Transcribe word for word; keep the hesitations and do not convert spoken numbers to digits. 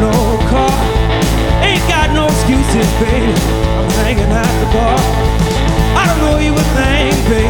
no car, ain't got no excuses, baby. I'm hanging at the bar. I don't know you a thing, baby.